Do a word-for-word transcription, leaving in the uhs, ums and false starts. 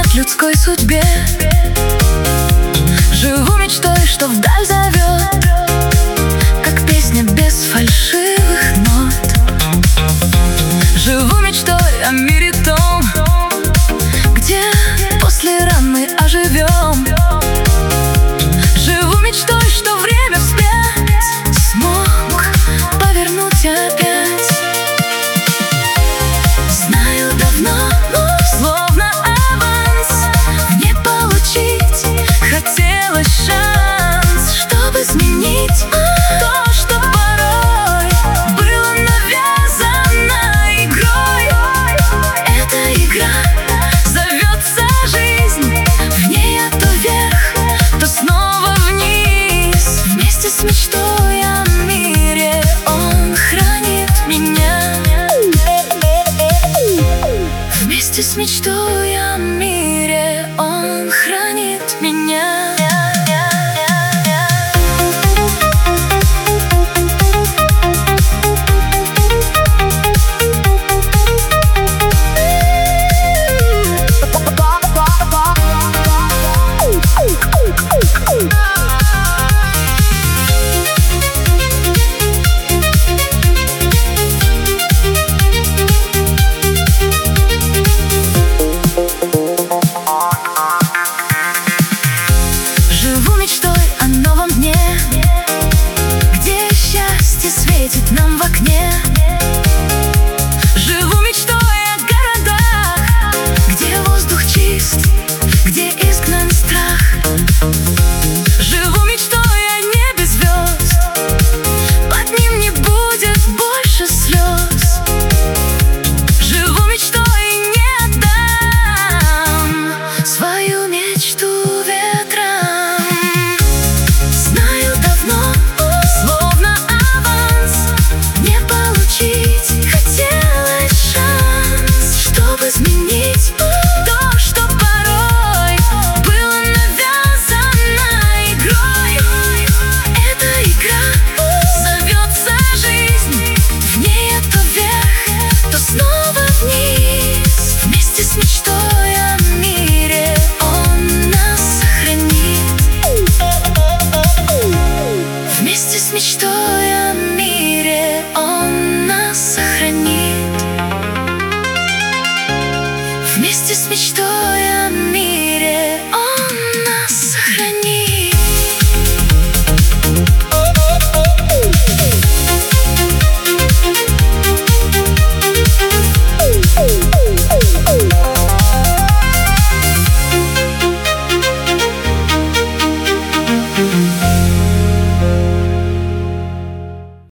к людской судьбе. Живу мечтой, что вдаль зовет, как песня без фальшивых нот. Живу мечтой о мире том, где после ран мы оживем. Живу мечтой, что время вспять смог повернуть опять. Знаю давно, словно аванс, не получить хотелось шанс, чтобы изменить то, что порой было навязано игрой. Эта игра зовется жизнь, в ней я то вверх, то снова вниз. Вместе с мечтой о мире он хранит меня. Вместе с мечтой о мире он хранит меня. Живу мечтой о новом дне, где счастье светит нам в окне. Живу мечтой о городах, где воздух чист, где изгнан страх. Живу мечтой о небе звезд, под ним не будет больше слез. Живу мечтой и не отдам свою мечту ветрам. Знаю давно, словно аванс, не получить хотелось шанс, чтобы изменить то, что порой было навязано игрой. Эта игра зовется жизнь, в ней я то вверх, то снова вниз. Вместе с мечтой о мире он нас сохранит. Вместе с мечтой о мире он нас сохранит. Вместе с мечтой о мире он нас сохранит.